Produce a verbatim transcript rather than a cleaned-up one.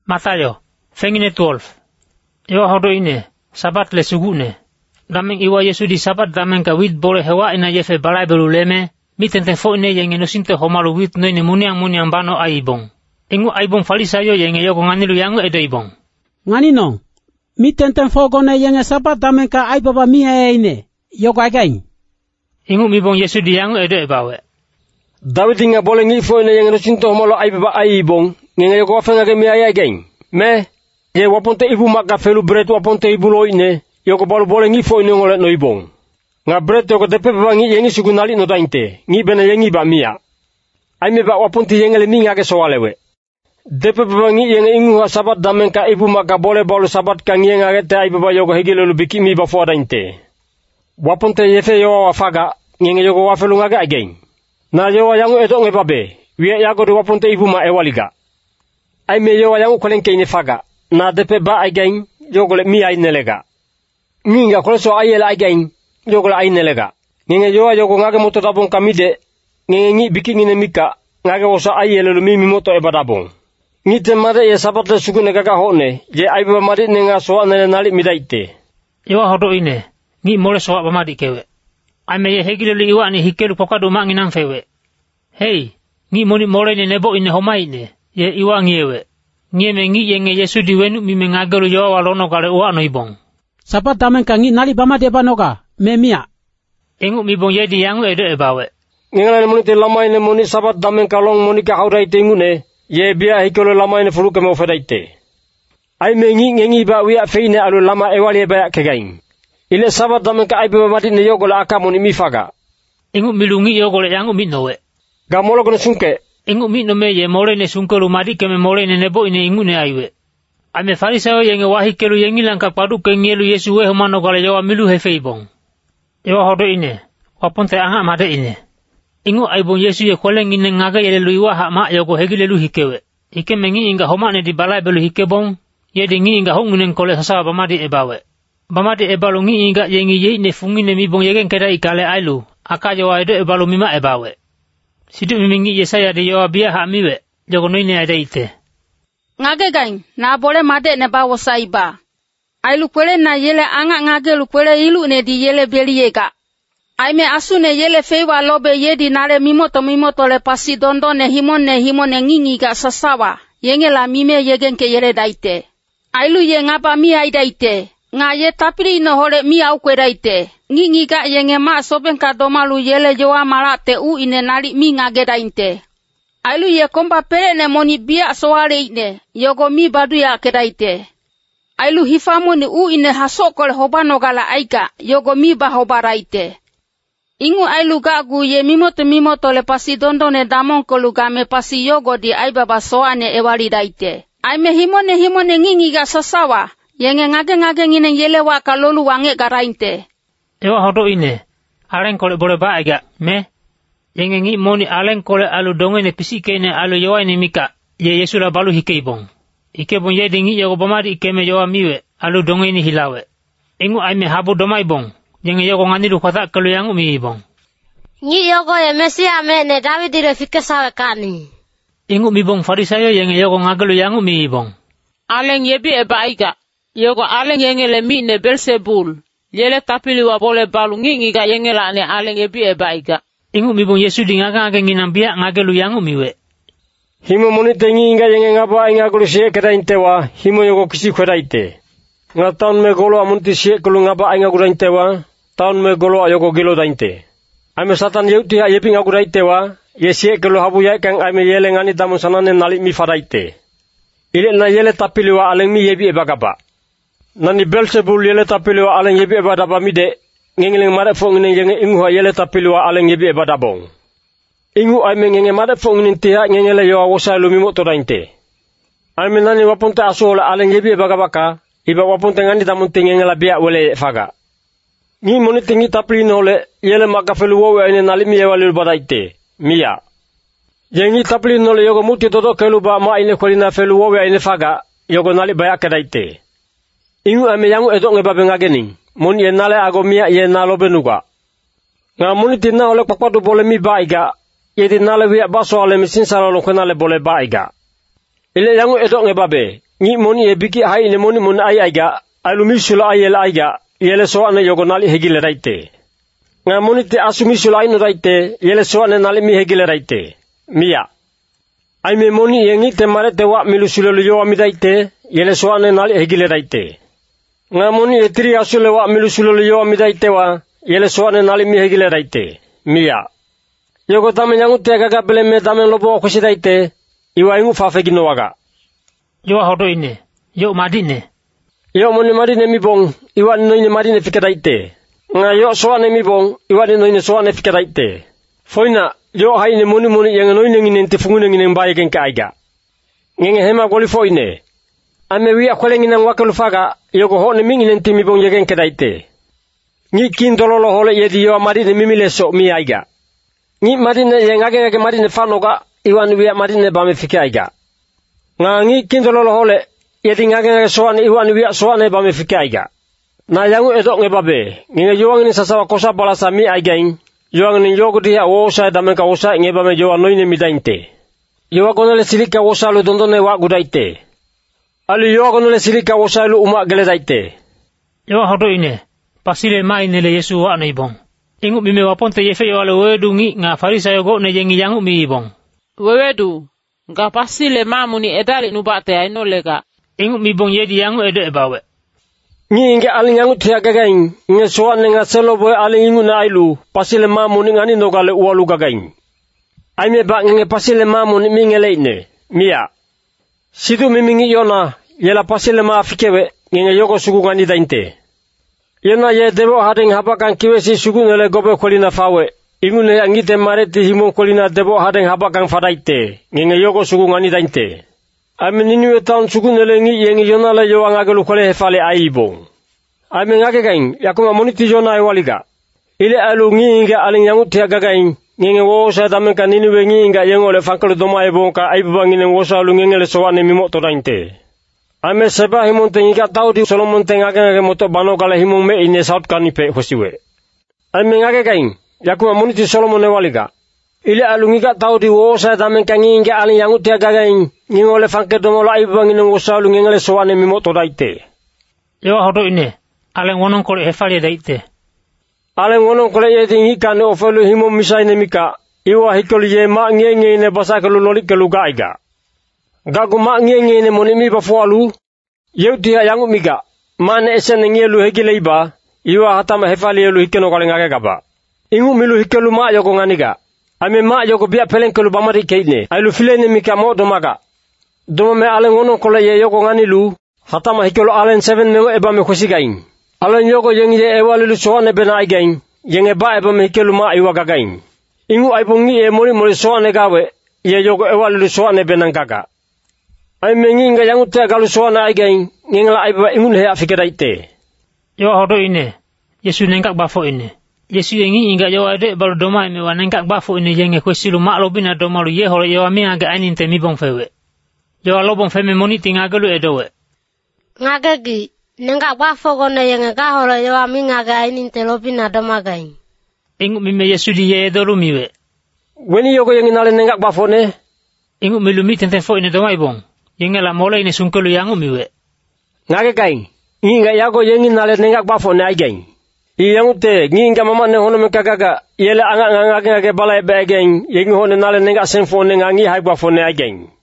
Matayo, fengine twelve. Iwa hodo ine, sabat le sugune. Dameng iwa Yesu di sabat dameng ka wit bole hewa ina yefe balai belu leme, mitenten fo ine yenge no sinte homalu wit no ine muniang muniang bano aibong. Ingu aibong falisayo yenge yoko nganilu yangu edo ibong. Ngani no, mitenten fo gone yenge sabat dameng ka aibaba miha ine, yoko again. Ingu mibong Yesu di yangu edo ebawe. David inga bole ngi fo ine yenge no sinte homalu aibaba aibong, ngenge yoko wafenga ke miha again. Me, ye waponte ibu maka felu bread waponte ibu lo ine, yoko baru bole ngi fo ine ngole no ibong. Nga bread yoko tepe beba ngi yengi sugunali no dainte, ngi bena yengi ba mia. Aime ba waponte yengele mi ngake soalewe. Depe beba ngi yengi ingu ha sabat damen ka ibu maka bole balu sabat ka ngi ngake te ai beba yoko hegile lu biki mi ba fo dainte. Waponte yefe yowa wafaga, ngenge yoko wafelu ngake again. Na yowa yangu eto nge babe, wia yago de waponte ibu ma ewaliga. Aime yowa yangu kolenke ine faga. Na depe ba again, yogole mi ay nelega. Nginga kole so ayela again, yogole ay nelega. Ngenge yowa yogo ngage moto tabong kamide, ngenge ngi biki ngine mika, ngage wosa ayela lu mimi moto eba tabong. Ngite mare ye sabat le sugune gaga hone, ye aiba mare nenga soa nene nali midaite. Iwa hodo ine, ngi mole soa bamadi kewe. Aime ye hegile li iwa ni hikelu pokadu mangi namfewe. Hei, ngi moni mole ne nebo ine homa ine, ye iwa ngiewe. Ngieme ngi yenge Yesu diwenu mime ngagelu yowa walono kare uwa no ibong. Sabat damen ka ngi nali bama deba noga, me mia. Ingu mibong yedi yangu edo ebawe. Ngengala ne moni te lama ine moni sabat damen ka long moni ka haurai te ngune, ye bia hikolo lama ine furuke mo fedaite. Aime ngi ngengi ba wia feine alu lama ewali ebaya kegain. Ile sabat damen ka aibe mamati ne yogola aka moni mifaga. Ingu milungi yogola yangu minowe. Gamolo kono sunke. Ingu mi no me ye mole ne sunkelu madi ke me mole ne nebo ine ingu ne aiwe. Ame farisayo yenge wahi kelu yengi langka padu ke ngelu Yesu we humano kale yawa milu hefe ibong. Yawa hodo ine, waponte anga made ine. Ingu aibong Yesu ye koleng ine ngaga yele luiwa hak mak yoko hegile lu hikewe. Ike mengi inga homa ne di balai belu hikebong, ye di ngi inga hongunen kole sasawa bamadi ebawe. Bamadi ebalu ngi inga yengi ye ne fungi ne mibong yegen keda ikale ailu, aka yawa edo ebalu mima ebawe. Sidu mimingi Yesaya de yowa biya ha miwe, jogo noine ada ite. Ngage gain, na bole made ne ba wosai ba. Ai lukwele na yele anga ngage lukwele ilu ne di yele beliega. Ai me asu ne yele feiwa lobe yedi nare mimoto mimoto le pasi dondo ne himon ne himon ne ngingi ga sasawa. Yenge la mime yegen ke yele daite. Ai lu ye ngapa mi ai daite. Nga ye tapiri no hore mi au kwe daite. Ngingi ga yenge ma soben ka domalu yele jowa mara te u ine nari mi ngage daite. Ailu ye komba pere ne moni bia soare ine, yogo mi badu ya kedaite. Ailu hifamu ni u ine hasokole hobano gala aika, yogo mi ba hobaraite. Ingu ailu gagu ye mimoto mimoto le pasi dondo ne damon kolu game pasi yogo di aibaba soane ewari daite. Aime himone himone ngingi ga sasawa, yenge ngage ngage ngine yele waka lolu wange garainte. Ewa hodo ine, aren kole bole ba aiga, me? Yenge ngi moni alen kole alu donge ne pisike ne alu yowa ne mika, ye Yesu la balu hike ibong. Ike bon ye dingi yogo bomadi ikeme yowa miwe, alu donge ni hilawe. Ingu aime habu doma ibong, yenge yogo nganilu kota kalu yangu mi ibong. Ngi yogo ye mesia me ne Davidi re fike sawe kani. Ingu mi bong farisayo yenge yogo ngagalu yangu mi ibong. Alen yebi eba aiga, yogo alen yenge le mi ne Belzebul, yele tapili wa bole balu ngingi ga yenge la ne alen yebi eba aiga. Ingu mi bong Yesu di ngaga ngage nginambia ngagelu yangu miwe. Himo moni tengi inga yenge ngapa inga kulu siye keda intewa, himo yogo kisi kweda ite. Nga taun me golo amunti siye kulu ngapa inga kura intewa, taun me golo ayoko gilo da inte. Aime satan yeuti ha yepi nga kura itewa, ye siye kulu habu ya kang aime yele ngani damun sanane nalik mi fada ite. Ile na yele tapiliwa aleng mi yebi eba kapa. Nani Belzebul yele tapiliwa aleng yebi eba daba mide, ngengileng mare fong ngeng yenge ingu ha yele tapiliwa aleng yebi eba dabong. Ingu aime ngenge mare fong ngeng tiha ngengele yowa wosa lumimo to dainte. Aime nani wapunte asuola aleng yebi eba kabaka, iba wapunte ngani damunte ngengela biya wele faga. Ngi moni tingi tapili nole yele makafelu wowe ene nalimi yewa lilu badaite, miya. Yengi tapili nole yogo muti toto kelu ba ma ine kolina felu wowe ene faga, yogo nali baya kedaite. Ingu aime yangu edok ngebabe ngagening. Moni ye nale ago miya ye nalo benuga. Nga moni tina ole kwakwadu bole mi baiga, ye di nale wia baso ale misin salolo kwenale bole baiga. Ile yangu edok ngebabe, Ngi moni e biki hai ne moni mon ai aiga. Alumisula ai el aiga. Yele soa ne yogo nali hegile raite. Nga moni te asumisula ino raite. Yele soa ne nali mi hegile raite. Mia. Ai me moni yengi te mare te wa milusula luyo amidaite. Yele soa ne nali hegile raite. Nga moni e tiri asule wa milusula luyo amidaite wa. Yele soa ne nali mi hegile raite. Mia. Yogo tame nyangu te gaga bele me tame lobo okusi raite. Iwa ingu fafegino waga. Yo hodo ine. Yo madine. Yo moni madine mi bong. Iwa ni noine madine fikiraite. Nga yo soa ne mi bong. Iwa ni noine soa ne fikiraite. Foina. Yo hai ne moni moni yang noine ngine nte fungune ngine mbaye genka aiga. Ngenge hema goli foine. Ame wia kwele ngine wakalu faga. Yogo ho ne mingi nente mi bong yegen kedaite. Ngi kindololo hole yedi yo madine mimile so mi aiga. Ngi madine yang age age madine fanoga. Iwa ni wia madine bame fike aiga. Nga ngi kindololo hole. Yedi ngage ngage soane iwa ni wia soane bame fike aiga. Na yangu edok nge babe. Nge yoang ni sasawa kosa balasa mi aiga ing. Yoang ni yogo diha wosa damenka wosa nge bame joa noine midainte. Yoa konole silika wosa lu dondone wa gudaite. Alu yoa konole silika wosa lu umak geledaite. Yoa hodo ine. Pasile mai nele Yesu wa na ibong. Ingu mime waponte yefe yo ale wedu ngi nga farisa yogo ne yengi yangu mi ibong. Wewedu. Nga pasile mamuni edali nubate aino lega. Ingu mi bong yedi yangu edo ebawe. Ngi inge aling yangu tia gagain. Nge soane nga selo boy aling ingu na ailu. Pasile mamuni ngani nogale uwalu gagain. Aime ba nge pasile mamuni mingele ine. Mia. Sidu mimingi yona. Yela pasile ma afikewe. Nge yoko suku ngani dainte. Yona ye debo hadeng habakan kiwesi suku nele gobe kolina fawe. Ingu ne angite mareti himo kolina debo hadeng habakan fadaite. Nge yoko suku ngani dainte. Ame niniwe taon suku nele ngi yengi yona le yo angagelu kole hefale aibong. Ame ngake kain, yakuma moniti yona e waliga. Ile alu ngi inga aling yangu tia gagain. Nge wosa damenka niniwe ngi inga yengo le fankalo doma e bonka aibabang ine wosa alu nge le soane mimoto dainte. Ame seba himonte ngiga tau di solomonte ngake ngake moto bano kala himong me ine saut kanipe hosiwe. Ame ngake kain, yakuma moniti solomon e waliga. Ile alu ngiga tau di wosa damenka ngi inga aling yangu tia gagain. Ngingo le fanke domo la aibabang ine wosa alu nge le soane mimoto daite. Yo hodo ine. Aleng wonong kore hefale daite. Aleng wonong kore ye tingi kane ofelu himo misai ne mika. Iwa hikoli ye ma nge nge ne basa kelu lolik kelu gaiga. Gagu ma nge nge ne monimi bafualu. Yeu tiha yangu mika. Mane esen nge lu hegile iba. Iwa hatama hefale ye lu hikeno kale ngake gaba. Ingu milu hikelu ma yoko nganiga. Ame ma yoko bia peleng kelu bamari keine. Ailu file ne mika mo domaga. Doma me aleng wonong kore ye yoko ngani lu. Hatama hikelu alen seven mengo eba me khosigain. Alen yoko yengi ye ewa lilu soane bena aigain. Yenge ba eba me hikelu ma iwa gagain. Ingu aibungi e mori mori soane gawe. Ye yoko ewa lilu soane bena gaga. Ai mengi nga yangu te galu soane aigain. Ngengla aiba ingun he afikiraite. Yo hodo ine. Yesu nengkak bafo ine. Yesu yengi inga yo ade baru doma ime wa nengkak bafo ine yenge kwesilu maklo bina domalu ye holo yo ami aga ainin te mibong fewe. Yo alobong feme moniti ngagelu edowe. Ngagegi. Nengkak bafo gone yenge kaholo yo ami ngaga ainin te lobina domagain. Ingu mime Yesu di ye edo lumiwe. Weni yoko yengi nale nengkak bafo ne? Ingu milumi tenten fo ine doma ibong. Yenge la mola ine sungkelu yangu miwe. Ngake kain. Nginga yako yengi nale nengkak bafo ne aigain. I yangu te nginga mama ne hono me kagaga. Yele anga ngake ngake balai be aigain. Yengi hone nale nengkak senfo ne ngangi haik bafo ne aigain.